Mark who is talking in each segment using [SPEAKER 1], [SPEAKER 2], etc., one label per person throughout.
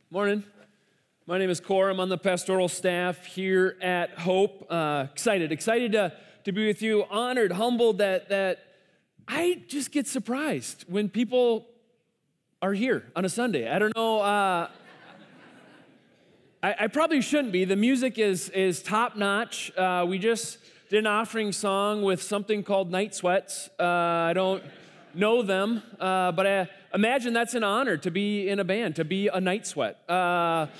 [SPEAKER 1] Morning. My name is Cor. I'm on the pastoral staff here at Hope. Excited to be with you. Honored, humbled that I just get surprised when people are here on a Sunday. I don't know. I probably shouldn't be. The music is top notch. We just did an offering song with something called Night Sweats. I don't know them, but I imagine that's an honor to be in a band, to be a night sweat. But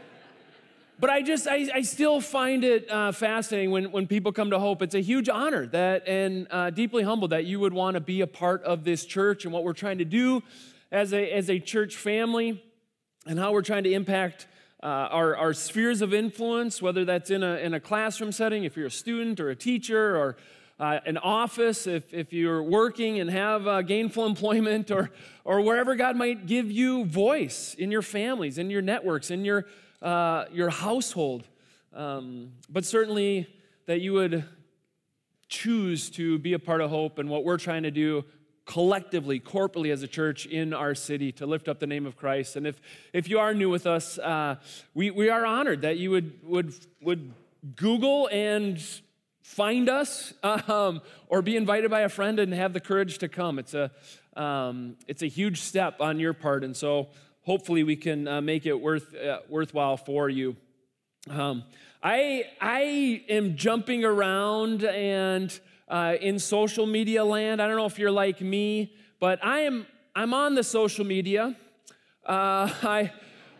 [SPEAKER 1] I still find it fascinating when people come to Hope. It's a huge honor and deeply humbled that you would want to be a part of this church and what we're trying to do as a church family and how we're trying to impact our spheres of influence, whether that's in a classroom setting, if you're a student or a teacher, or an office, if you're working and have gainful employment, or wherever God might give you voice in your families, in your networks, in your household. But certainly that you would choose to be a part of Hope and what we're trying to do collectively, corporately as a church in our city to lift up the name of Christ. And if you are new with us, we are honored that you would Google and find us, or be invited by a friend and have the courage to come. It's a huge step on your part, and so hopefully we can make it worthwhile for you. I am jumping around and in social media land. I don't know if you're like me, but I'm on the social media. I'm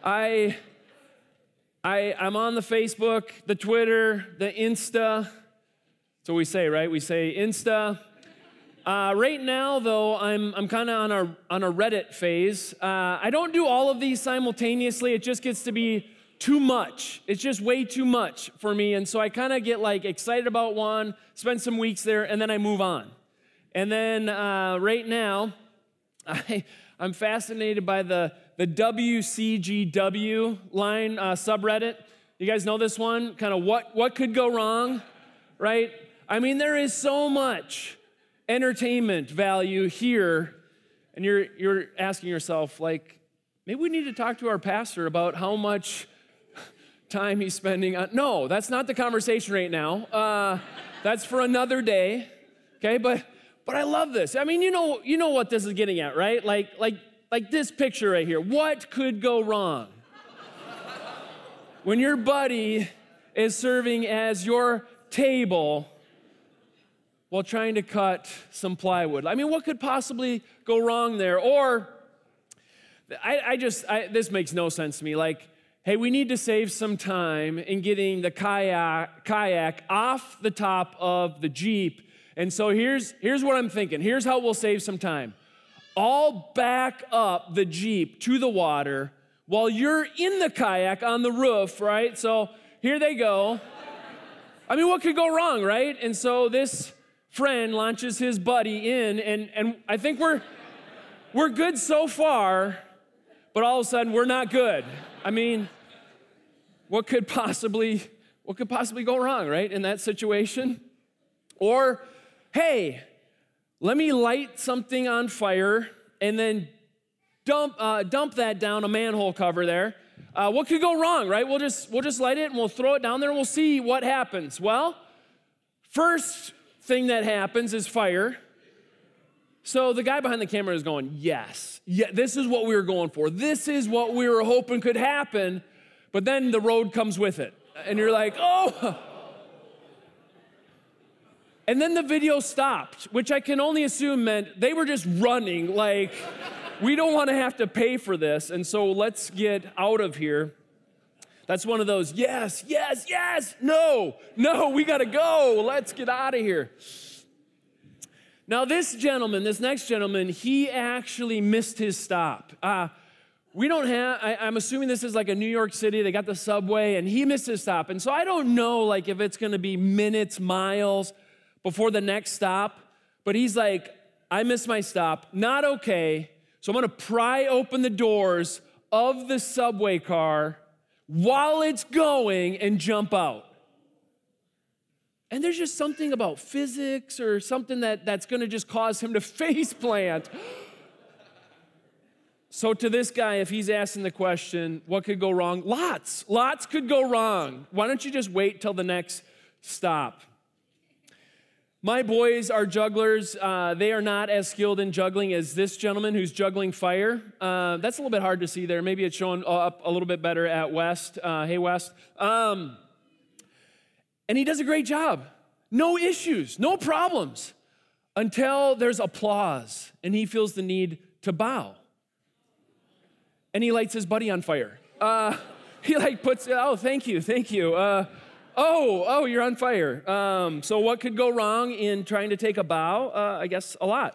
[SPEAKER 1] on the Facebook, the Twitter, the Insta. So we say, right? We say Insta. Right now, though, I'm kind of on a Reddit phase. I don't do all of these simultaneously. It just gets to be too much. It's just way too much for me. And so I kind of get excited about one, spend some weeks there, and then I move on. And then right now, I'm fascinated by the WCGW line subreddit. You guys know this one? Kind of what could go wrong, right? I mean, there is so much entertainment value here, and you're asking yourself, maybe we need to talk to our pastor about how much time he's spending on. No, that's not the conversation right now. That's for another day, okay? But I love this. I mean, you know what this is getting at, right? Like this picture right here. What could go wrong? When your buddy is serving as your table while trying to cut some plywood. I mean, what could possibly go wrong there? Or, this makes no sense to me. Hey, we need to save some time in getting the kayak off the top of the Jeep. And so here's what I'm thinking. Here's how we'll save some time. I'll back up the Jeep to the water while you're in the kayak on the roof, right? So here they go. I mean, what could go wrong, right? And so this friend launches his buddy in, and I think we're good so far, but all of a sudden we're not good. I mean, what could possibly go wrong, right, in that situation? Or, hey, let me light something on fire and then dump that down a manhole cover there. What could go wrong, right? We'll just light it and we'll throw it down there and we'll see what happens. Well, first thing that happens is fire. So the guy behind the camera is going, yes, this is what we were going for. This is what we were hoping could happen. But then the road comes with it. And you're like, oh. And then the video stopped, which I can only assume meant they were just running we don't want to have to pay for this. And so let's get out of here. That's one of those, yes, no, we got to go. Let's get out of here. Now this next gentleman, he actually missed his stop. I'm assuming this is like a New York City. They got the subway, and he missed his stop. And so I don't know if it's going to be minutes, miles before the next stop. But he's like, I missed my stop. Not okay. So I'm going to pry open the doors of the subway car while it's going and jump out. And there's just something about physics or something that's going to just cause him to face plant. So to this guy, if he's asking the question, what could go wrong? Lots could go wrong. Why don't you just wait till the next stop? My boys are jugglers. They are not as skilled in juggling as this gentleman who's juggling fire. That's a little bit hard to see there. Maybe it's showing up a little bit better at West. Hey, West. And he does a great job. No issues, no problems, until there's applause and he feels the need to bow. And he lights his buddy on fire. He puts, oh, thank you. Oh, you're on fire. So what could go wrong in trying to take a bow? I guess a lot.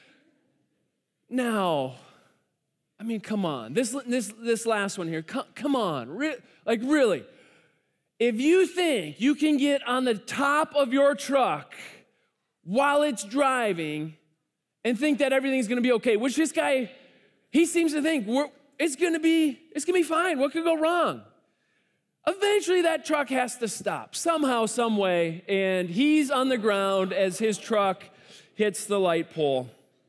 [SPEAKER 1] Now, I mean, come on. This last one here, come on. Really. If you think you can get on the top of your truck while it's driving and think that everything's going to be okay, which this guy, he seems to think it's going to be fine. What could go wrong? Eventually that truck has to stop somehow, some way, and he's on the ground as his truck hits the light pole.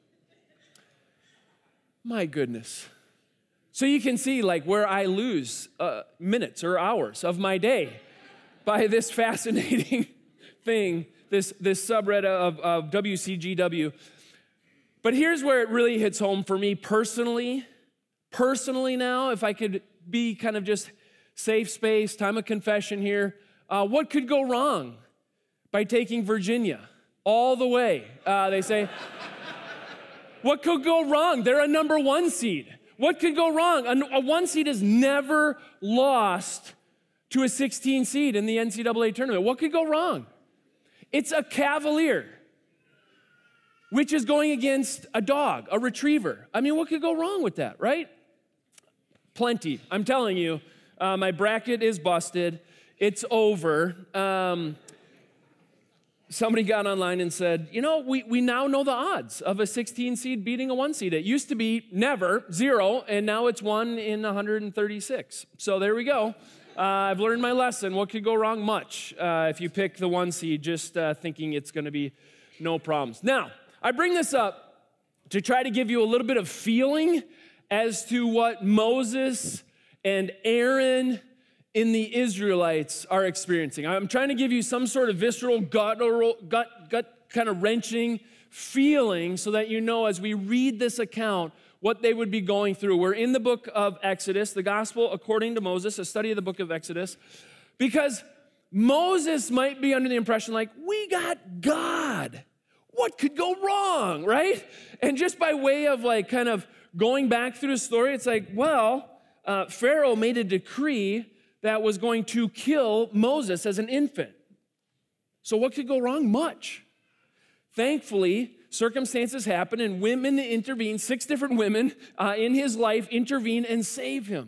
[SPEAKER 1] My goodness. So you can see where I lose minutes or hours of my day by this fascinating thing, this subreddit of WCGW. But here's where it really hits home for me personally now, if I could be kind of just safe space, time of confession here. What could go wrong by taking Virginia all the way? They say, what could go wrong? They're a number 1 seed. What could go wrong? A 1 seed has never lost to a 16 seed in the NCAA tournament. What could go wrong? It's a Cavalier, which is going against a dog, a retriever. I mean, what could go wrong with that, right? Plenty. I'm telling you, my bracket is busted. It's over. Somebody got online and said, we now know the odds of a 16 seed beating a 1 seed. It used to be never, 0, and now it's 1 in 136. So there we go. I've learned my lesson. What could go wrong? Much. If you pick the 1 seed, just thinking it's going to be no problems. Now, I bring this up to try to give you a little bit of feeling as to what Moses and Aaron in the Israelites are experiencing. I'm trying to give you some sort of visceral, gut kind of wrenching feeling so that you know as we read this account what they would be going through. We're in the book of Exodus, the gospel according to Moses, a study of the book of Exodus, because Moses might be under the impression we got God. What could go wrong, right? And just by way of kind of going back through the story, it's Pharaoh made a decree that was going to kill Moses as an infant. So what could go wrong? Much. Thankfully, circumstances happen and women intervene. 6 different women in his life intervene and save him.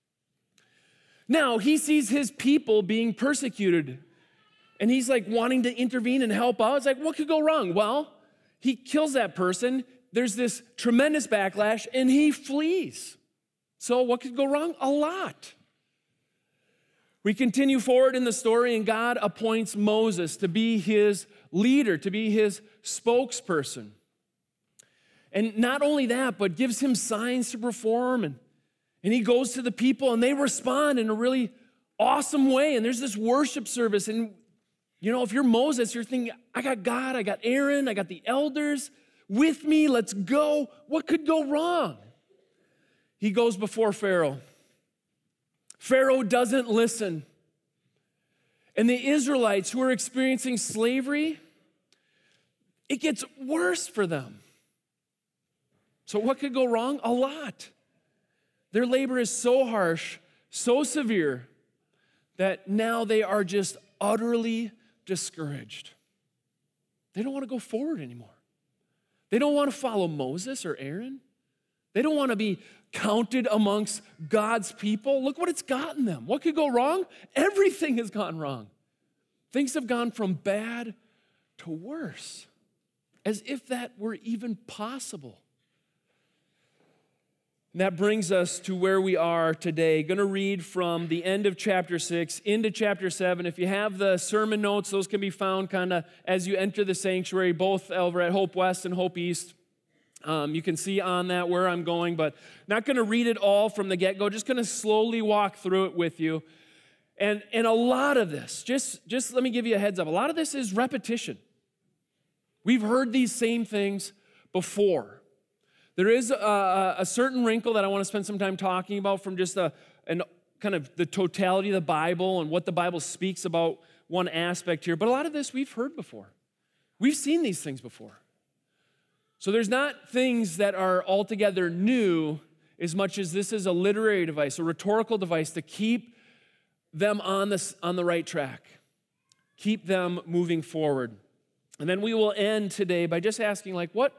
[SPEAKER 1] Now, he sees his people being persecuted, and he's wanting to intervene and help out. It's what could go wrong? Well, he kills that person. There's this tremendous backlash, and he flees. So what could go wrong? A lot. We continue forward in the story, and God appoints Moses to be his leader, to be his spokesperson. And not only that, but gives him signs to perform. And he goes to the people, and they respond in a really awesome way. And there's this worship service. And, if you're Moses, you're thinking, I got God, I got Aaron, I got the elders with me. Let's go. What could go wrong? He goes before Pharaoh. Pharaoh doesn't listen. And the Israelites who are experiencing slavery, it gets worse for them. So what could go wrong? A lot. Their labor is so harsh, so severe, that now they are just utterly discouraged. They don't want to go forward anymore. They don't want to follow Moses or Aaron. They don't want to be counted amongst God's people. Look what it's gotten them. What could go wrong? Everything has gone wrong. Things have gone from bad to worse, as if that were even possible. And that brings us to where we are today. Going to read from the end of chapter 6 into chapter 7. If you have the sermon notes, those can be found kind of as you enter the sanctuary, both over at Hope West and Hope East. You can see on that where I'm going, but not going to read it all from the get-go. Just going to slowly walk through it with you. And a lot of this, just let me give you a heads up. A lot of this is repetition. We've heard these same things before. There is a certain wrinkle that I want to spend some time talking about from just kind of the totality of the Bible and what the Bible speaks about one aspect here. But a lot of this we've heard before. We've seen these things before. So there's not things that are altogether new as much as this is a literary device, a rhetorical device to keep them on the right track, keep them moving forward. And then we will end today by just asking,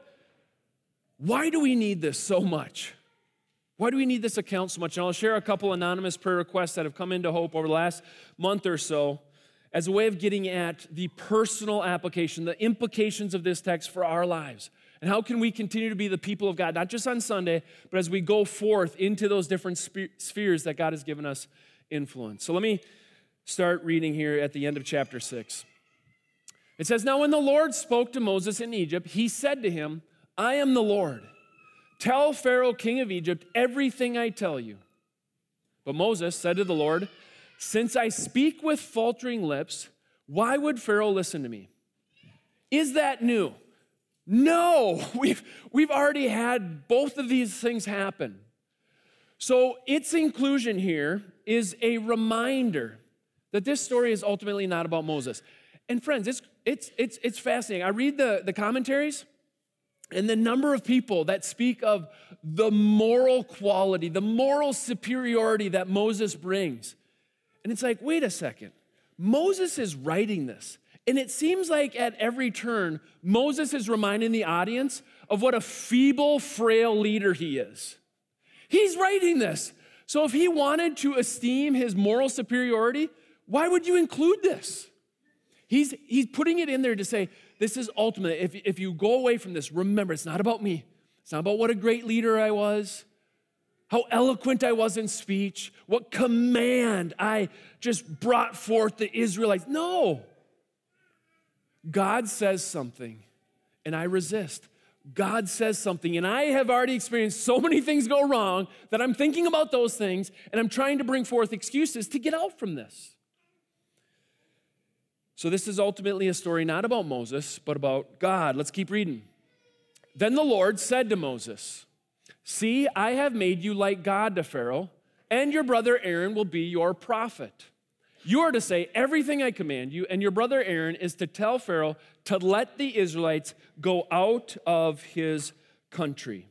[SPEAKER 1] why do we need this so much? Why do we need this account so much? And I'll share a couple anonymous prayer requests that have come into Hope over the last month or so as a way of getting at the personal application, the implications of this text for our lives. And how can we continue to be the people of God, not just on Sunday, but as we go forth into those different spheres that God has given us influence. So let me start reading here at the end of chapter 6. It says, "Now when the Lord spoke to Moses in Egypt, he said to him, 'I am the Lord. Tell Pharaoh, king of Egypt, everything I tell you.' But Moses said to the Lord, 'Since I speak with faltering lips, why would Pharaoh listen to me?'" Is that new? No, we've already had both of these things happen. So its inclusion here is a reminder that this story is ultimately not about Moses. And friends, it's fascinating. I read the commentaries, and the number of people that speak of the moral quality, the moral superiority that Moses brings. And it's like, wait a second. Moses is writing this. And it seems like at every turn, Moses is reminding the audience of what a feeble, frail leader he is. He's writing this. So if he wanted to esteem his moral superiority, why would you include this? He's putting it in there to say, this is ultimate. If you go away from this, remember, it's not about me. It's not about what a great leader I was, how eloquent I was in speech, what command I just brought forth the Israelites. No. God says something, and I resist. God says something, and I have already experienced so many things go wrong that I'm thinking about those things, and I'm trying to bring forth excuses to get out from this. So this is ultimately a story not about Moses, but about God. Let's keep reading. Then the Lord said to Moses, "See, I have made you like God to Pharaoh, and your brother Aaron will be your prophet. You are to say everything I command you, and your brother Aaron is to tell Pharaoh to let the Israelites go out of his country."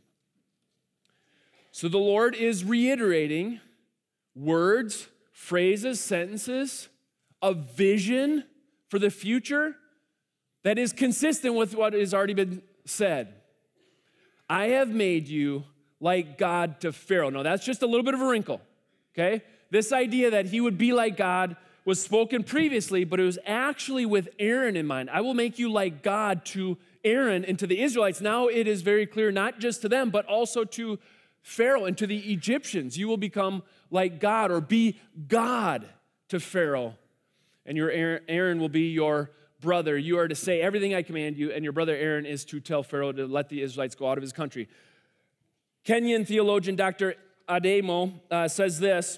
[SPEAKER 1] So the Lord is reiterating words, phrases, sentences, a vision for the future that is consistent with what has already been said. I have made you like God to Pharaoh. Now, that's just a little bit of a wrinkle, okay? This idea that he would be like God was spoken previously, but it was actually with Aaron in mind. I will make you like God to Aaron and to the Israelites. Now it is very clear, not just to them, but also to Pharaoh and to the Egyptians. You will become like God or be God to Pharaoh. And your Aaron will be your brother. You are to say everything I command you, and your brother Aaron is to tell Pharaoh to let the Israelites go out of his country. Kenyan theologian Dr. Ademo says this: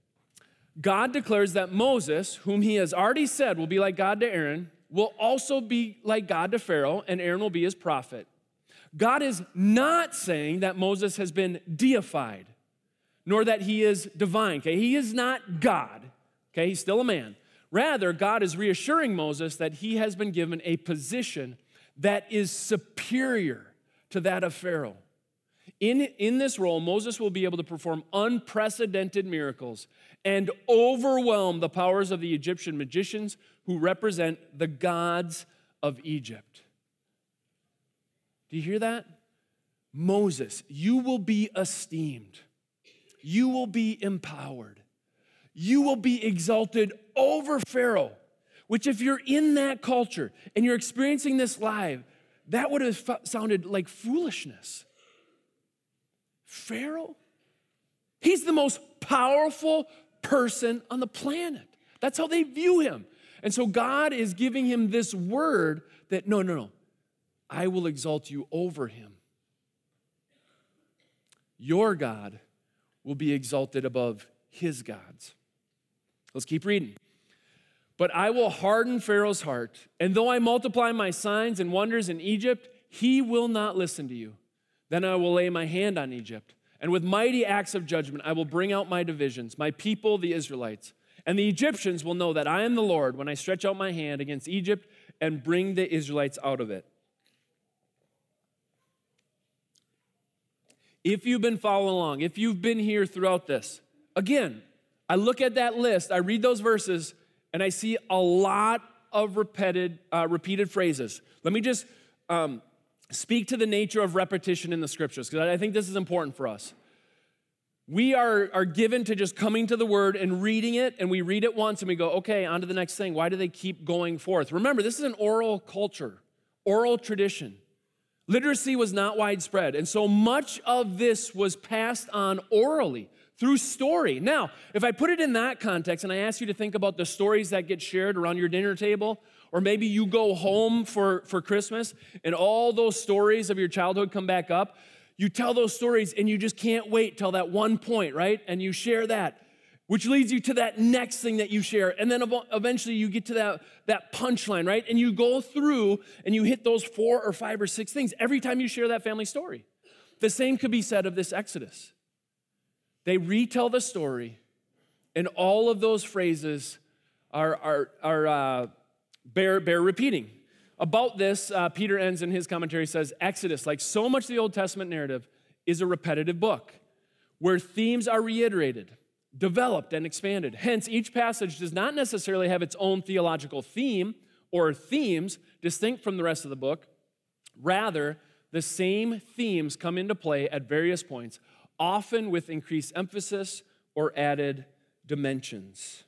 [SPEAKER 1] God declares that Moses, whom he has already said will be like God to Aaron, will also be like God to Pharaoh, and Aaron will be his prophet. God is not saying that Moses has been deified, nor that he is divine. Okay? He is not God. Okay? He's still a man. Rather, God is reassuring Moses that he has been given a position that is superior to that of Pharaoh. In this role, Moses will be able to perform unprecedented miracles and overwhelm the powers of the Egyptian magicians who represent the gods of Egypt. Do you hear that? Moses, you will be esteemed. You will be empowered. You will be exalted over Pharaoh, which if you're in that culture and you're experiencing this live, that would have sounded like foolishness. Pharaoh? He's the most powerful person on the planet. That's how they view him. And so God is giving him this word that, no, I will exalt you over him. your God will be exalted above his gods. Let's keep reading. But I will harden Pharaoh's heart, and though I multiply my signs and wonders in Egypt, he will not listen to you. Then I will lay my hand on Egypt, and with mighty acts of judgment I will bring out my divisions, my people, the Israelites. And the Egyptians will know that I am the Lord when I stretch out my hand against Egypt and bring the Israelites out of it. If you've been following along, if you've been here throughout this, again, I look at that list, I read those verses, and I see a lot of repeated phrases. Let me just speak to the nature of repetition in the scriptures, because I think this is important for us. We are given to just coming to the word and reading it, and we read it once and we go, okay, on to the next thing. Why do they keep going forth? Remember, this is an oral culture, oral tradition. Literacy was not widespread, and so much of this was passed on orally through story. Now, if I put it in that context and I ask you to think about the stories that get shared around your dinner table, or maybe you go home for Christmas and all those stories of your childhood come back up, you tell those stories and you just can't wait till that one point, right? And you share that, which leads you to that next thing that you share. And then eventually you get to that punchline, right? And you go through and you hit those 4 or 5 or 6 things every time you share that family story. The same could be said of this Exodus. They retell the story, and all of those phrases bear repeating. About this, Peter ends in his commentary, says, Exodus, like so much of the Old Testament narrative, is a repetitive book where themes are reiterated, developed, and expanded. Hence, each passage does not necessarily have its own theological theme or themes distinct from the rest of the book. Rather, the same themes come into play at various points, often with increased emphasis or added dimensions.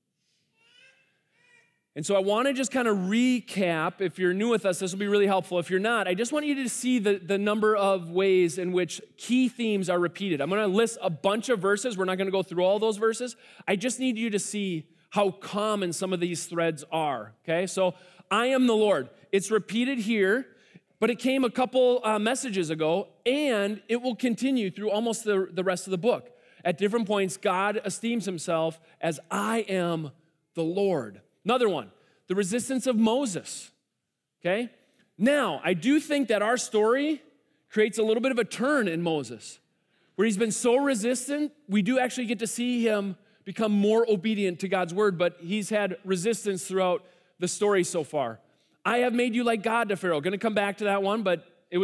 [SPEAKER 1] And so I want to just kind of recap. If you're new with us, this will be really helpful. If you're not, I just want you to see the number of ways in which key themes are repeated. I'm going to list a bunch of verses. We're not going to go through all those verses. I just need you to see how common some of these threads are, okay? So, I am the Lord. It's repeated here, but it came a couple messages ago, and it will continue through almost the rest of the book. At different points, God esteems himself as I am the Lord. Another one, the resistance of Moses, okay? Now, I do think that our story creates a little bit of a turn in Moses, where he's been so resistant, we do actually get to see him become more obedient to God's word, but he's had resistance throughout the story so far. I have made you like God to Pharaoh. Going to come back to that one, but it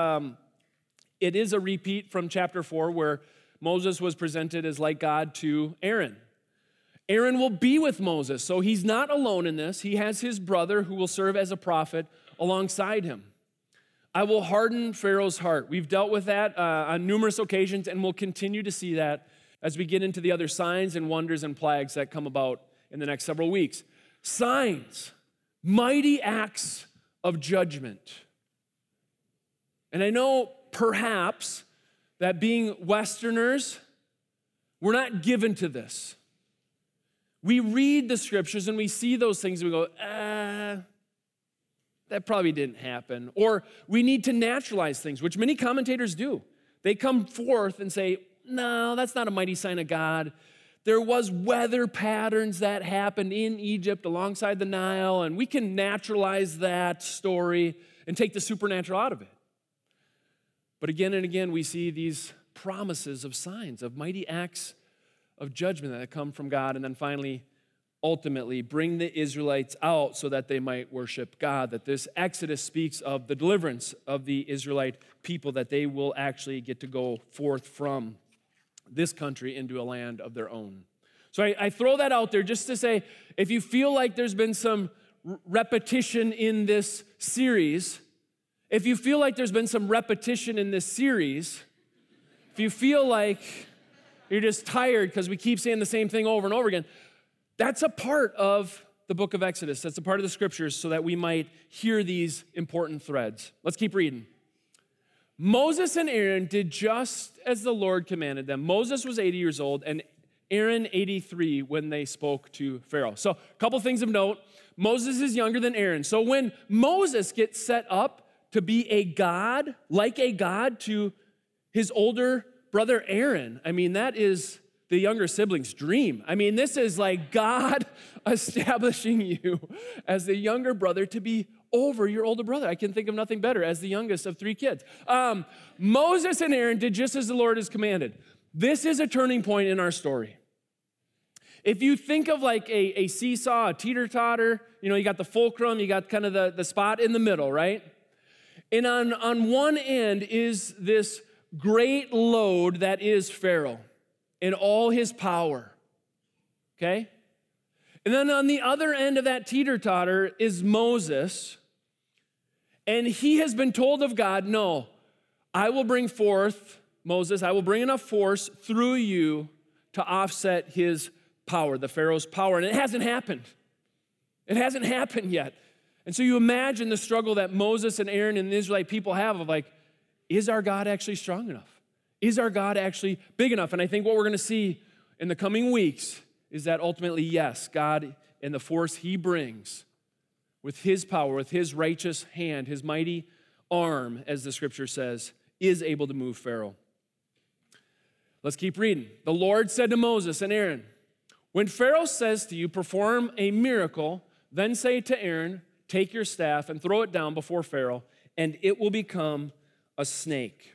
[SPEAKER 1] is a repeat from chapter 4 where Moses was presented as like God to Aaron. Aaron will be with Moses, so he's not alone in this. He has his brother who will serve as a prophet alongside him. I will harden Pharaoh's heart. We've dealt with that on numerous occasions, and we'll continue to see that as we get into the other signs and wonders and plagues that come about in the next several weeks. Signs, mighty acts of judgment. And I know perhaps that being Westerners, we're not given to this. We read the scriptures and we see those things and we go, that probably didn't happen. Or we need to naturalize things, which many commentators do. They come forth and say, no, that's not a mighty sign of God. There was weather patterns that happened in Egypt alongside the Nile, and we can naturalize that story and take the supernatural out of it. But again and again, we see these promises of signs, of mighty acts of judgment that come from God, and then finally, ultimately, bring the Israelites out so that they might worship God. That this Exodus speaks of the deliverance of the Israelite people, that they will actually get to go forth from this country into a land of their own. So I throw that out there just to say, if you feel like there's been some repetition in this series, if you feel like there's been some repetition in this series, if you feel like you're just tired because we keep saying the same thing over and over again, that's a part of the book of Exodus. That's a part of the scriptures so that we might hear these important threads. Let's keep reading. Moses and Aaron did just as the Lord commanded them. Moses was 80 years old and Aaron 83 when they spoke to Pharaoh. So a couple things of note. Moses is younger than Aaron. So when Moses gets set up to be a god, like a god to his older brother Aaron, I mean, that is the younger sibling's dream. I mean, this is like God establishing you as the younger brother to be over your older brother. I can think of nothing better as the youngest of 3 kids. Moses and Aaron did just as the Lord has commanded. This is a turning point in our story. If you think of like a seesaw, a teeter-totter, you got the fulcrum, you got kind of the spot in the middle, right? And on one end is this great load that is Pharaoh in all his power, okay? And then on the other end of that teeter-totter is Moses, and he has been told of God, no, I will bring forth, Moses, I will bring enough force through you to offset his power, the Pharaoh's power, and it hasn't happened. It hasn't happened yet. And so you imagine the struggle that Moses and Aaron and the Israelite people have of like, is our God actually strong enough? Is our God actually big enough? And I think what we're going to see in the coming weeks is that ultimately, yes, God and the force he brings with his power, with his righteous hand, his mighty arm, as the scripture says, is able to move Pharaoh. Let's keep reading. The Lord said to Moses and Aaron, when Pharaoh says to you, perform a miracle, then say to Aaron, take your staff and throw it down before Pharaoh, and it will become a snake.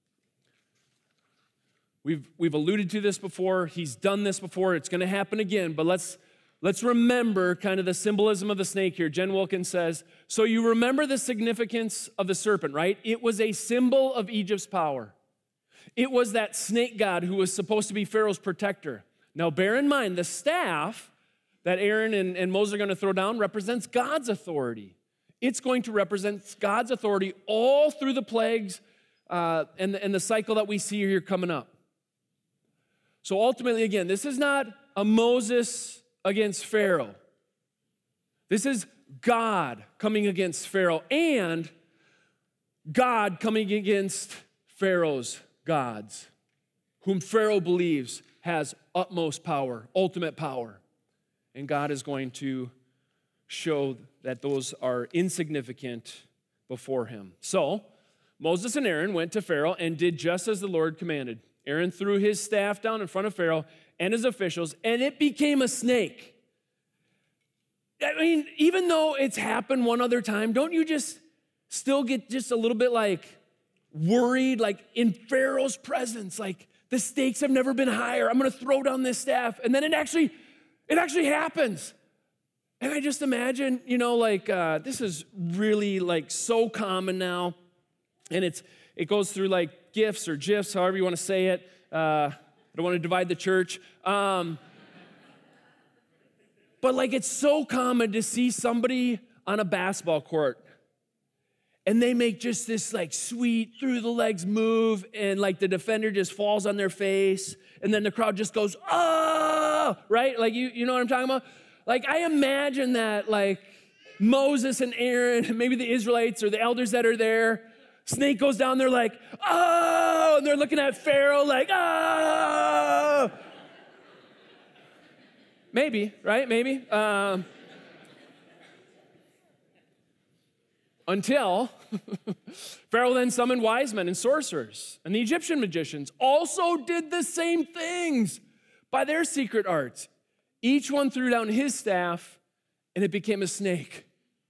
[SPEAKER 1] We've alluded to this before. He's done this before. It's going to happen again, but let's remember kind of the symbolism of the snake here. Jen Wilkins says, so you remember the significance of the serpent, right? It was a symbol of Egypt's power. It was that snake god who was supposed to be Pharaoh's protector. Now, bear in mind, the staff that Aaron and Moses are going to throw down represents God's authority. It's going to represent God's authority all through the plagues and the cycle that we see here coming up. So ultimately, again, this is not a Moses against Pharaoh. This is God coming against Pharaoh and God coming against Pharaoh's gods, whom Pharaoh believes has utmost power, ultimate power. And God is going to show that those are insignificant before him. So Moses and Aaron went to Pharaoh and did just as the Lord commanded. Aaron threw his staff down in front of Pharaoh and his officials, and it became a snake. I mean, even though it's happened one other time, don't you just still get just a little bit like worried, like in Pharaoh's presence, like the stakes have never been higher. I'm going to throw down this staff, and then it actually happens. And I just imagine, this is really like so common now, and it goes through like GIFs or GIFs, however you want to say it. I don't want to divide the church. But like it's so common to see somebody on a basketball court and they make just this like sweet through the legs move and like the defender just falls on their face and then the crowd just goes, oh, right? Like you know what I'm talking about? Like I imagine that like Moses and Aaron, maybe the Israelites or the elders that are there, snake goes down, they're like, oh, and they're looking at Pharaoh like, oh. Maybe, right? Maybe. Until Pharaoh then summoned wise men and sorcerers, and the Egyptian magicians also did the same things by their secret arts. Each one threw down his staff, and it became a snake.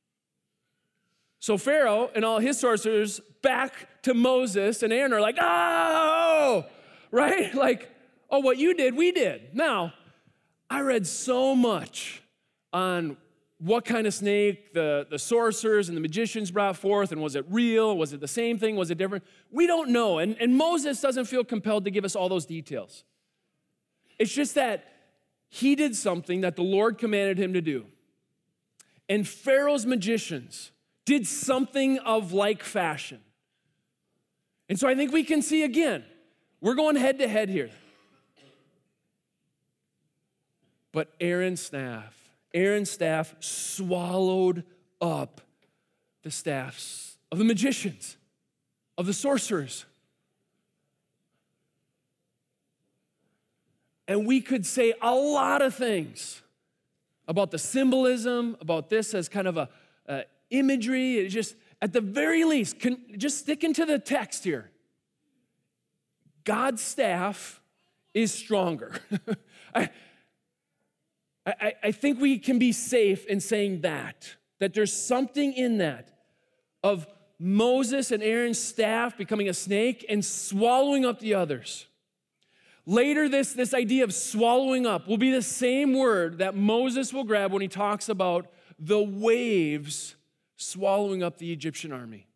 [SPEAKER 1] So Pharaoh and all his sorcerers back to Moses and Aaron are like, oh, right? Like, oh, what you did, we did. Now, I read so much on what kind of snake the sorcerers and the magicians brought forth, and was it real? Was it the same thing? Was it different? We don't know, and Moses doesn't feel compelled to give us all those details. It's just that he did something that the Lord commanded him to do. And Pharaoh's magicians did something of like fashion. And so I think we can see again, we're going head to head here. But Aaron's staff swallowed up the staffs of the magicians, of the sorcerers. And we could say a lot of things about the symbolism, about this as kind of a imagery. It just, at the very least, just sticking to the text here. God's staff is stronger. I think we can be safe in saying that there's something in that of Moses and Aaron's staff becoming a snake and swallowing up the others. Later, this idea of swallowing up will be the same word that Moses will grab when he talks about the waves swallowing up the Egyptian army.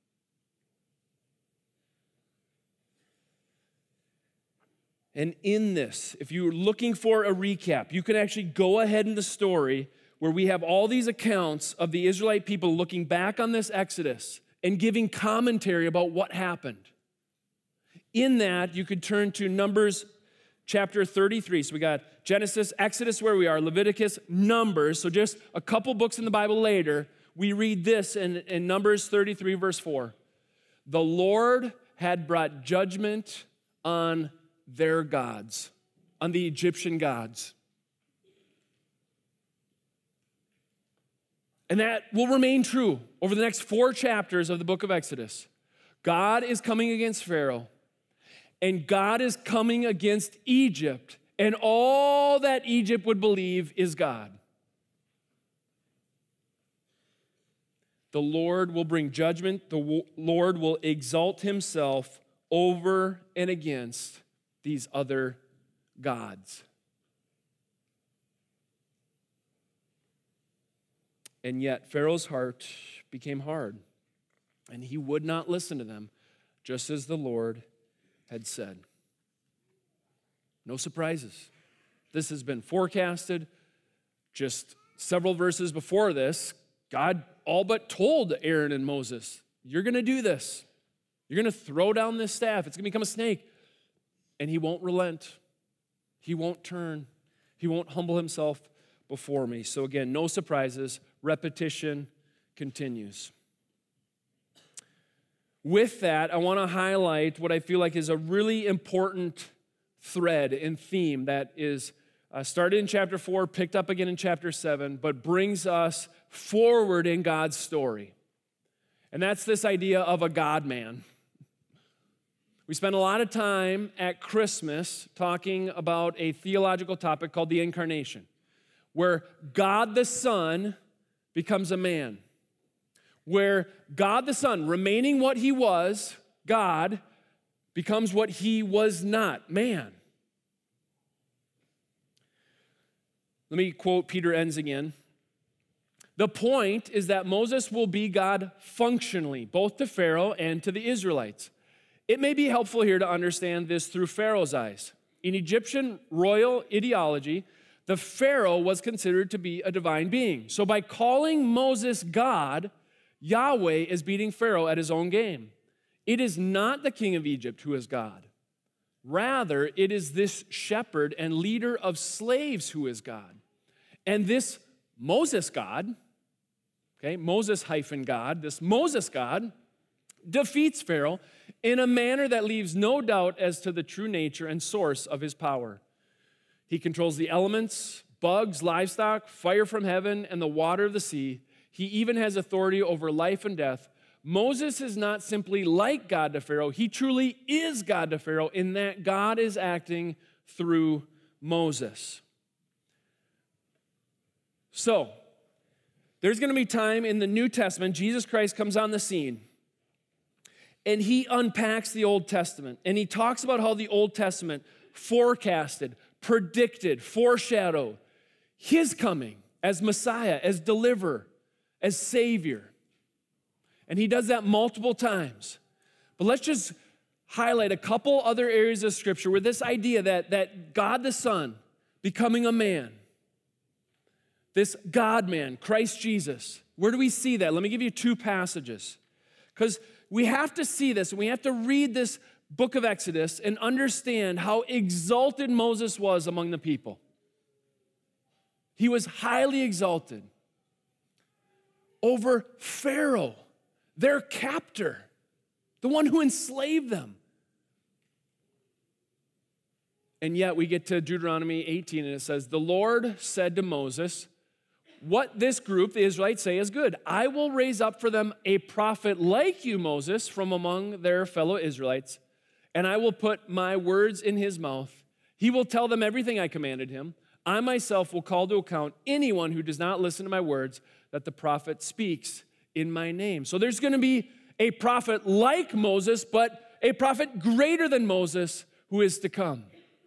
[SPEAKER 1] And in this, if you're looking for a recap, you can actually go ahead in the story where we have all these accounts of the Israelite people looking back on this Exodus and giving commentary about what happened. In that, you could turn to Numbers chapter 33. So we got Genesis, Exodus, where we are, Leviticus, Numbers. So just a couple books in the Bible later, we read this in Numbers 33, verse 4. The Lord had brought judgment on their gods, on the Egyptian gods. And that will remain true over the next 4 chapters of the book of Exodus. God is coming against Pharaoh, and God is coming against Egypt, and all that Egypt would believe is God. The Lord will bring judgment. The Lord will exalt himself over and against these other gods. And yet Pharaoh's heart became hard, and he would not listen to them, just as the Lord had said. No surprises. This has been forecasted. Just several verses before this, God all but told Aaron and Moses, you're going to do this. You're going to throw down this staff. It's going to become a snake. And he won't relent. He won't turn. He won't humble himself before me. So again, no surprises. Repetition continues. With that, I want to highlight what I feel like is a really important thread and theme that is started in chapter 4, picked up again in chapter 7, but brings us forward in God's story. And that's this idea of a God-man. We spend a lot of time at Christmas talking about a theological topic called the incarnation, where God the Son becomes a man, where God the Son, remaining what he was, God, becomes what he was not, man. Let me quote Peter Enns again. The point is that Moses will be God functionally, both to Pharaoh and to the Israelites. It may be helpful here to understand this through Pharaoh's eyes. In Egyptian royal ideology, the Pharaoh was considered to be a divine being. So by calling Moses God, Yahweh is beating Pharaoh at his own game. It is not the king of Egypt who is God. Rather, it is this shepherd and leader of slaves who is God. And this Moses God, Moses-God, this Moses God defeats Pharaoh in a manner that leaves no doubt as to the true nature and source of his power. He controls the elements, bugs, livestock, fire from heaven, and the water of the sea. He even has authority over life and death. Moses is not simply like God to Pharaoh. He truly is God to Pharaoh in that God is acting through Moses. So, there's going to be time in the New Testament, Jesus Christ comes on the scene, and he unpacks the Old Testament, and he talks about how the Old Testament forecasted, predicted, foreshadowed his coming as Messiah, as deliverer, as Savior. And he does that multiple times. But let's just highlight a couple other areas of Scripture where this idea that God the Son becoming a man, this God-man, Christ Jesus, where do we see that? Let me give you 2 passages. Because we have to see this, and we have to read this book of Exodus and understand how exalted Moses was among the people. He was highly exalted over Pharaoh, their captor, the one who enslaved them. And yet we get to Deuteronomy 18, and it says, the Lord said to Moses, what this group, the Israelites, say is good. I will raise up for them a prophet like you, Moses, from among their fellow Israelites, and I will put my words in his mouth. He will tell them everything I commanded him. I myself will call to account anyone who does not listen to my words that the prophet speaks in my name. So there's going to be a prophet like Moses, but a prophet greater than Moses who is to come.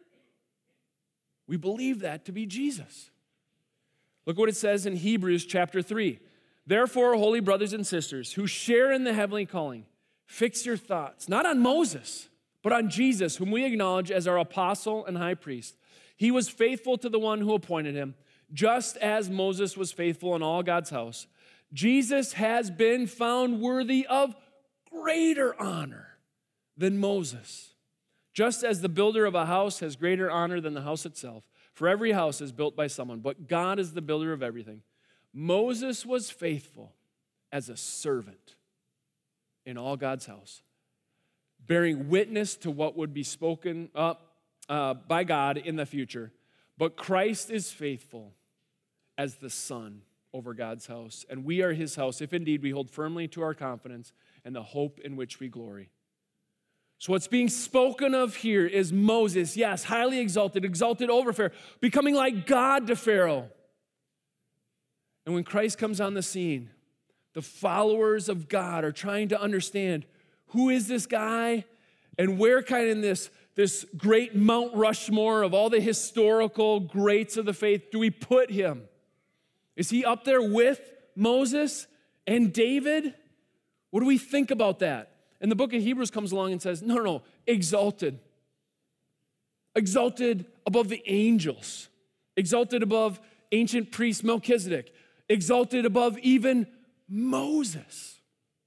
[SPEAKER 1] We believe that to be Jesus. Look what it says in Hebrews chapter 3. Therefore, holy brothers and sisters who share in the heavenly calling, fix your thoughts, not on Moses, but on Jesus, whom we acknowledge as our apostle and high priest. He was faithful to the one who appointed him, just as Moses was faithful in all God's house. Jesus has been found worthy of greater honor than Moses. Just as the builder of a house has greater honor than the house itself, for every house is built by someone, but God is the builder of everything. Moses was faithful as a servant in all God's house, bearing witness to what would be spoken by God in the future. But Christ is faithful as the Son over God's house, and we are his house, if indeed we hold firmly to our confidence and the hope in which we glory. So what's being spoken of here is Moses, yes, highly exalted, exalted over Pharaoh, becoming like God to Pharaoh. And when Christ comes on the scene, the followers of God are trying to understand, who is this guy? And where kind of in this great Mount Rushmore of all the historical greats of the faith do we put him? Is he up there with Moses and David? What do we think about that? And the book of Hebrews comes along and says, no, exalted. Exalted above the angels. Exalted above ancient priest Melchizedek. Exalted above even Moses.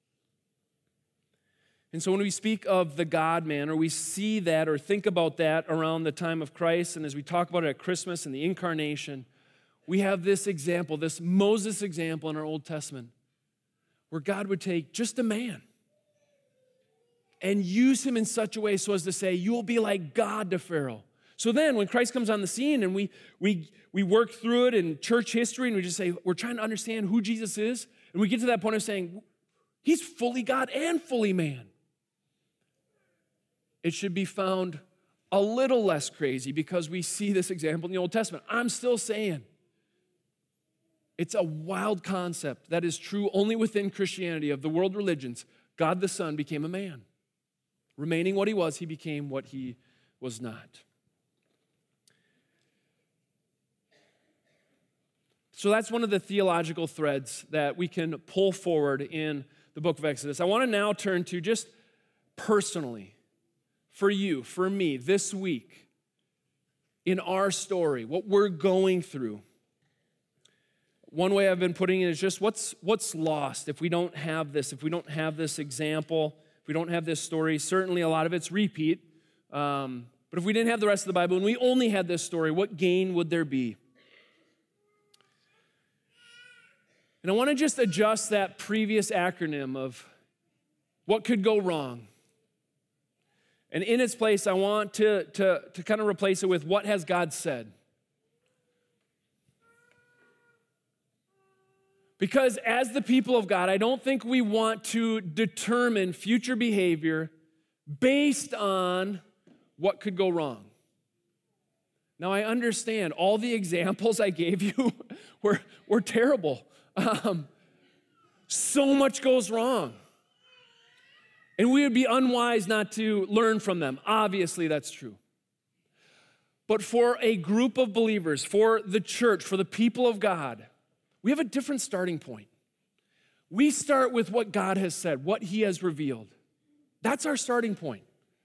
[SPEAKER 1] And so when we speak of the God-man, or we see that or think about that around the time of Christ, and as we talk about it at Christmas and the incarnation, we have this example, this Moses example in our Old Testament, where God would take just a man and use him in such a way so as to say, you will be like God to Pharaoh. So then when Christ comes on the scene and we work through it in church history, and we just say, we're trying to understand who Jesus is, and we get to that point of saying, he's fully God and fully man. It should be found a little less crazy because we see this example in the Old Testament. I'm still saying it's a wild concept that is true only within Christianity. Of the world religions, God the Son became a man. Remaining what he was, he became what he was not. So that's one of the theological threads that we can pull forward in the book of Exodus. I want to now turn to just personally, for you, for me, this week, in our story, what we're going through. One way I've been putting it is just what's lost if we don't have this, if we don't have this example, if we don't have this story. Certainly a lot of it's repeat, but if we didn't have the rest of the Bible and we only had this story, what gain would there be? And I want to just adjust that previous acronym of what could go wrong. And in its place, I want to kind of replace it with what has God said. Because as the people of God, I don't think we want to determine future behavior based on what could go wrong. Now, I understand all the examples I gave you were terrible. So much goes wrong. And we would be unwise not to learn from them. Obviously, that's true. But for a group of believers, for the church, for the people of God, we have a different starting point. We start with what God has said, what he has revealed. That's our starting point.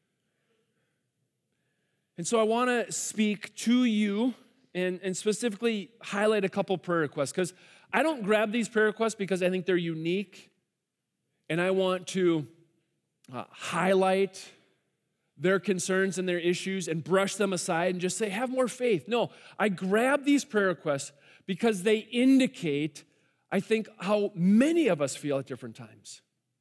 [SPEAKER 1] And so I want to speak to you and specifically highlight a couple prayer requests, because I don't grab these prayer requests because I think they're unique, and I want to highlight their concerns and their issues and brush them aside and just say, have more faith. No, I grab these prayer requests because they indicate, I think, how many of us feel at different times.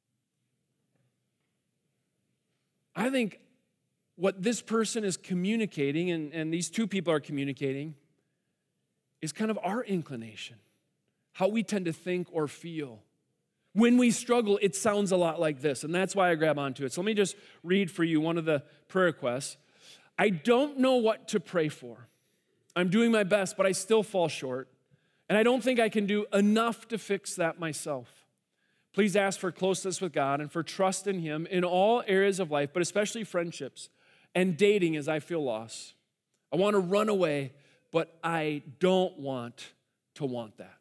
[SPEAKER 1] I think what this person is communicating, and these two people are communicating, is kind of our inclination, how we tend to think or feel When we struggle, it sounds a lot like this, and that's why I grab onto it. So let me just read for you one of the prayer requests. I don't know what to pray for. I'm doing my best, but I still fall short, and I don't think I can do enough to fix that myself. Please ask for closeness with God and for trust in Him in all areas of life, but especially friendships and dating as I feel lost. I want to run away, but I don't want to want that.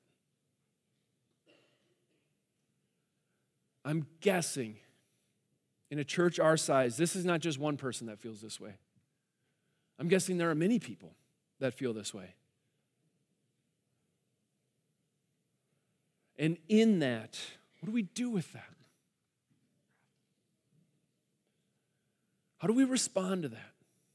[SPEAKER 1] I'm guessing in a church our size, this is not just one person that feels this way. I'm guessing there are many people that feel this way. And in that, what do we do with that? How do we respond to that?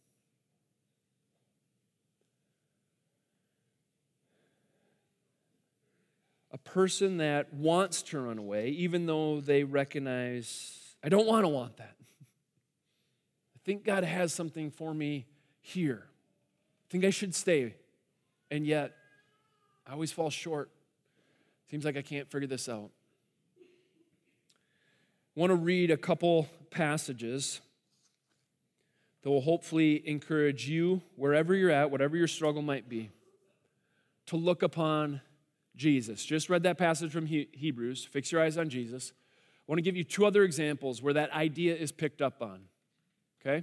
[SPEAKER 1] A person that wants to run away, even though they recognize, I don't want to want that. I think God has something for me here. I think I should stay. And yet, I always fall short. Seems like I can't figure this out. I want to read a couple passages that will hopefully encourage you, wherever you're at, whatever your struggle might be, to look upon Jesus. Just read that passage from Hebrews. Fix your eyes on Jesus. I want to give you two other examples where that idea is picked up on. Okay?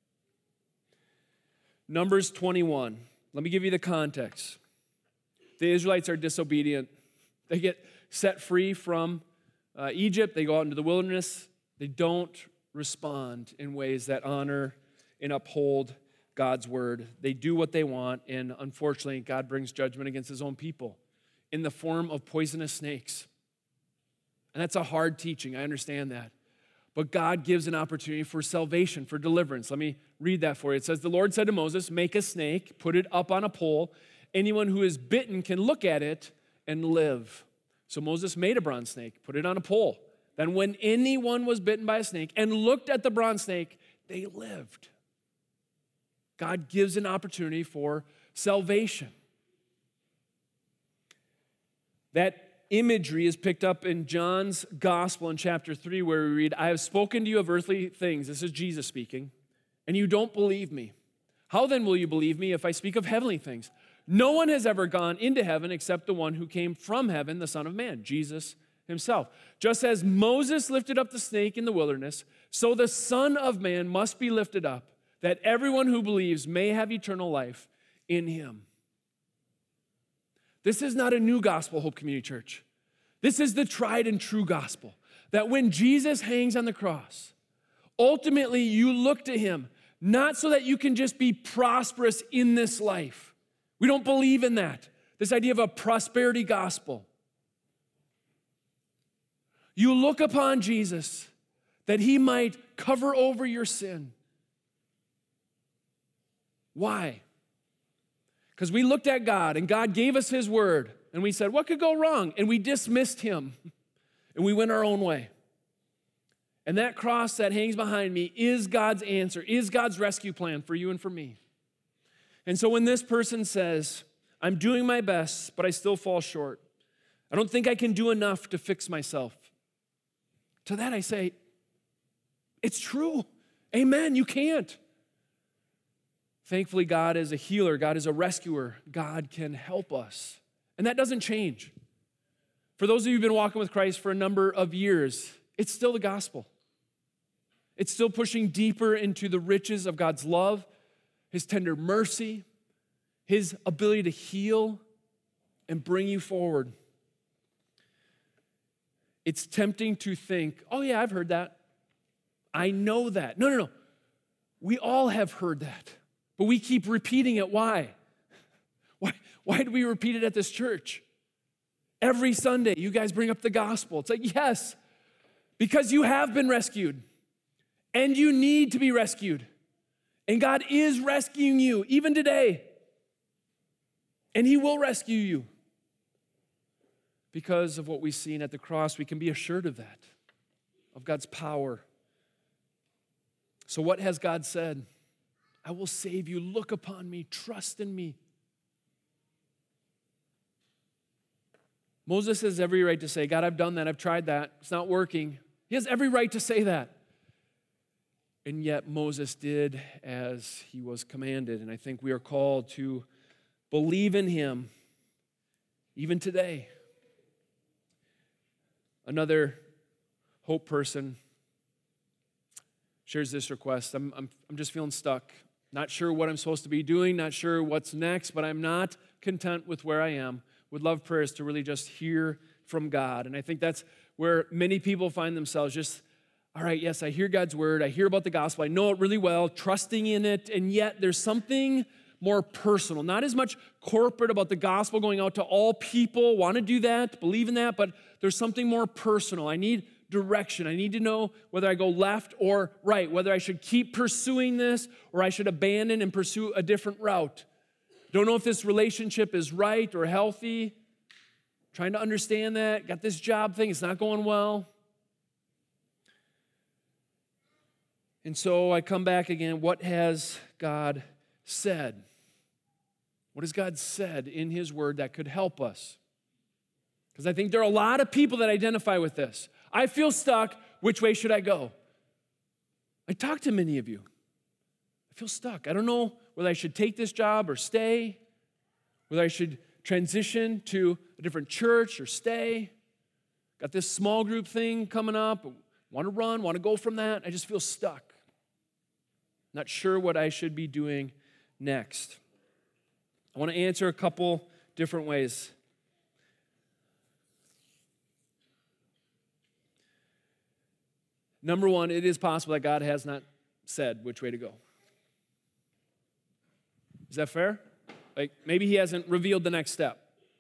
[SPEAKER 1] Numbers 21. Let me give you the context. The Israelites are disobedient. They get set free from Egypt. They go out into the wilderness. They don't respond in ways that honor and uphold God's word. They do what they want, and unfortunately, God brings judgment against His own people in the form of poisonous snakes. And that's a hard teaching, I understand that. But God gives an opportunity for salvation, for deliverance. Let me read that for you. It says, the Lord said to Moses, make a snake, put it up on a pole. Anyone who is bitten can look at it and live. So Moses made a bronze snake, put it on a pole. Then when anyone was bitten by a snake and looked at the bronze snake, they lived. God gives an opportunity for salvation. That imagery is picked up in John's gospel in chapter 3, where we read, I have spoken to you of earthly things. This is Jesus speaking, and you don't believe me. How then will you believe me if I speak of heavenly things? No one has ever gone into heaven except the one who came from heaven, the Son of Man, Jesus Himself. Just as Moses lifted up the snake in the wilderness, so the Son of Man must be lifted up, that everyone who believes may have eternal life in Him. This is not a new gospel, Hope Community Church. This is the tried and true gospel, that when Jesus hangs on the cross, ultimately you look to Him, not so that you can just be prosperous in this life. We don't believe in that, this idea of a prosperity gospel. You look upon Jesus that He might cover over your sin. Why? Because we looked at God and God gave us His word and we said, what could go wrong? And we dismissed Him and we went our own way. And that cross that hangs behind me is God's answer, is God's rescue plan for you and for me. And so when this person says, I'm doing my best, but I still fall short, I don't think I can do enough to fix myself. To that I say, it's true. Amen, you can't. Thankfully, God is a healer. God is a rescuer. God can help us. And that doesn't change. For those of you who've been walking with Christ for a number of years, it's still the gospel. It's still pushing deeper into the riches of God's love, His tender mercy, His ability to heal and bring you forward. It's tempting to think, oh yeah, I've heard that. I know that. No. We all have heard that. But we keep repeating it. Why? Why do we repeat it at this church? Every Sunday, you guys bring up the gospel. It's like, yes, because you have been rescued, and you need to be rescued. And God is rescuing you, even today. And He will rescue you. Because of what we've seen at the cross, we can be assured of that, of God's power. So what has God said? I will save you. Look upon me. Trust in me. Moses has every right to say, God, I've done that. I've tried that. It's not working. He has every right to say that. And yet Moses did as he was commanded. And I think we are called to believe in him even today. Another hope person shares this request. I'm just feeling stuck. Not sure what I'm supposed to be doing, not sure what's next, but I'm not content with where I am. Would love prayers to really just hear from God. And I think that's where many people find themselves, just, all right, yes, I hear God's word, I hear about the gospel, I know it really well, trusting in it, and yet there's something more personal, not as much corporate about the gospel going out to all people, want to do that, believe in that, but there's something more personal. I need direction. I need to know whether I go left or right, whether I should keep pursuing this or I should abandon and pursue a different route. Don't know if this relationship is right or healthy. Trying to understand that. Got this job thing, it's not going well. And so I come back again. What has God said? What has God said in his word that could help us? Because I think there are a lot of people that identify with this. I feel stuck. Which way should I go? I talk to many of you. I feel stuck. I don't know whether I should take this job or stay, whether I should transition to a different church or stay. Got this small group thing coming up. Want to run, want to go from that. I just feel stuck. Not sure what I should be doing next. I want to answer a couple different ways. Number one, it is possible that God has not said which way to go. Is that fair? Like, maybe he hasn't revealed the next step.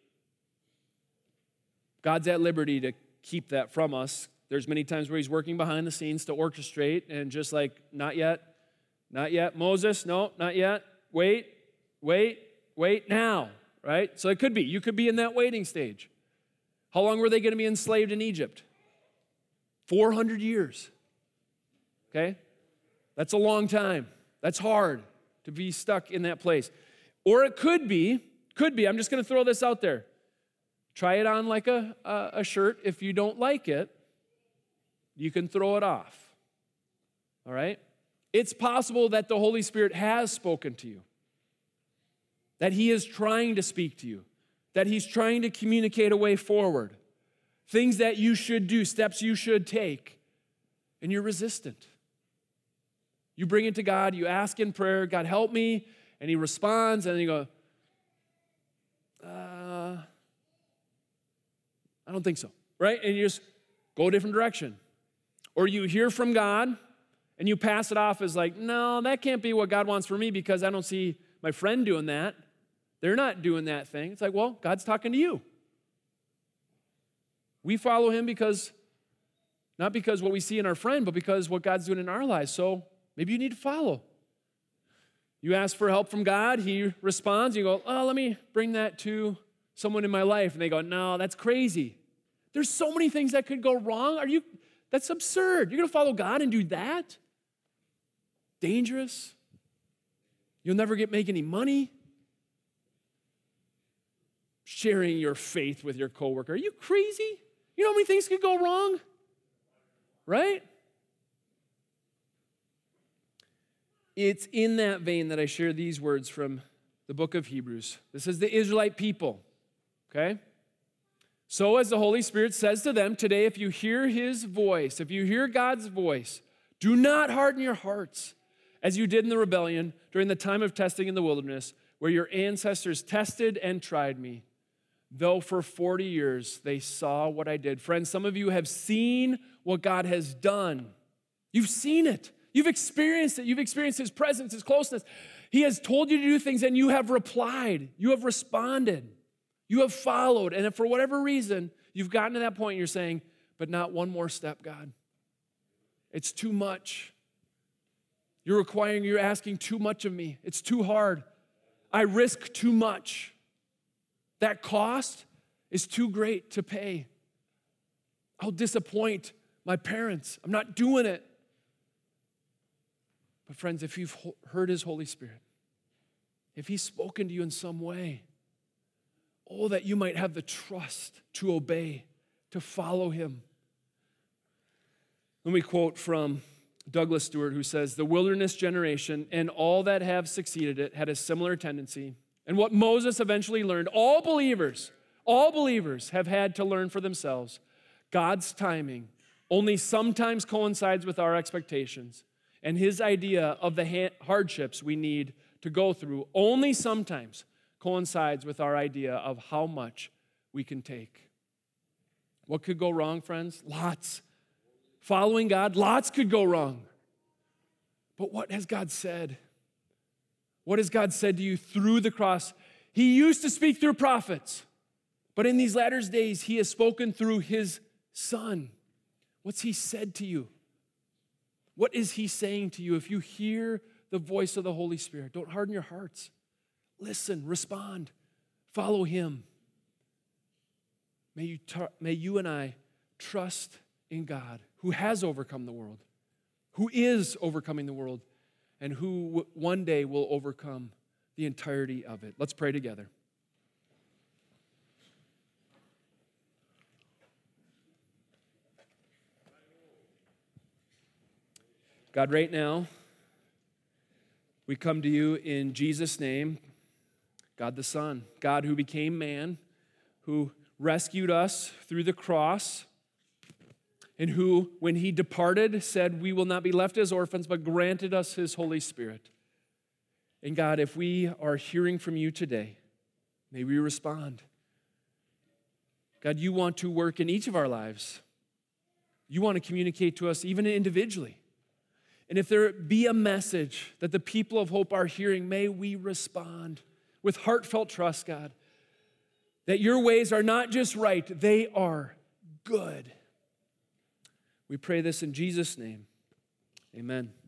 [SPEAKER 1] God's at liberty to keep that from us. There's many times where he's working behind the scenes to orchestrate and just like, not yet, Moses, no, not yet, wait now, right? So it could be, you could be in that waiting stage. How long were they going to be enslaved in Egypt? 400 years. Okay? That's a long time. That's hard to be stuck in that place. Or it could be, I'm just going to throw this out there. Try it on like a shirt. If you don't like it, you can throw it off. All right? It's possible that the Holy Spirit has spoken to you, that he is trying to speak to you, that he's trying to communicate a way forward, things that you should do, steps you should take, and you're resistant. You bring it to God, you ask in prayer, God, help me, and he responds, and then you go, I don't think so, right? And you just go a different direction. Or you hear from God, and you pass it off as like, no, that can't be what God wants for me because I don't see my friend doing that. They're not doing that thing. It's like, well, God's talking to you. We follow him not because what we see in our friend, but because what God's doing in our lives. So maybe you need to follow. You ask for help from God, he responds, you go, oh, let me bring that to someone in my life. And they go, no, that's crazy. There's so many things that could go wrong. That's absurd. You're going to follow God and do that? Dangerous. You'll never make any money. Sharing your faith with your coworker. Are you crazy? You know how many things could go wrong? Right? It's in that vein that I share these words from the book of Hebrews. This is the Israelite people, okay? So as the Holy Spirit says to them today, if you hear his voice, if you hear God's voice, do not harden your hearts as you did in the rebellion during the time of testing in the wilderness, where your ancestors tested and tried me. Though for 40 years they saw what I did. Friends, some of you have seen what God has done. You've seen it. You've experienced it. You've experienced his presence, his closeness. He has told you to do things and you have replied. You have responded. You have followed. And if for whatever reason you've gotten to that point and you're saying, but not one more step, God. It's too much. You're asking too much of me. It's too hard. I risk too much. That cost is too great to pay. I'll disappoint my parents. I'm not doing it. But friends, if you've heard his Holy Spirit, if he's spoken to you in some way, Oh, that you might have the trust to obey, to follow him. Let me quote from Douglas Stewart, who says, "The wilderness generation and all that have succeeded it had a similar tendency. And what Moses eventually learned, all believers have had to learn for themselves. God's timing only sometimes coincides with our expectations, and his idea of the hardships we need to go through only sometimes coincides with our idea of how much we can take." What could go wrong, friends? Lots. Following God, lots could go wrong. But what has God said? What has God said to you through the cross? He used to speak through prophets, but in these latter days, he has spoken through his Son. What's he said to you? What is he saying to you? If you hear the voice of the Holy Spirit, don't harden your hearts. Listen, respond, follow him. May you and I trust in God, who has overcome the world, who is overcoming the world, and who one day will overcome the entirety of it. Let's pray together. God, right now, we come to you in Jesus' name, God the Son, God who became man, who rescued us through the cross, and who, when he departed, said, "We will not be left as orphans, but granted us his Holy Spirit." And God, if we are hearing from you today, may we respond. God, you want to work in each of our lives. You want to communicate to us even individually. And if there be a message that the people of Hope are hearing, may we respond with heartfelt trust, God, that your ways are not just right, they are good. We pray this in Jesus' name. Amen.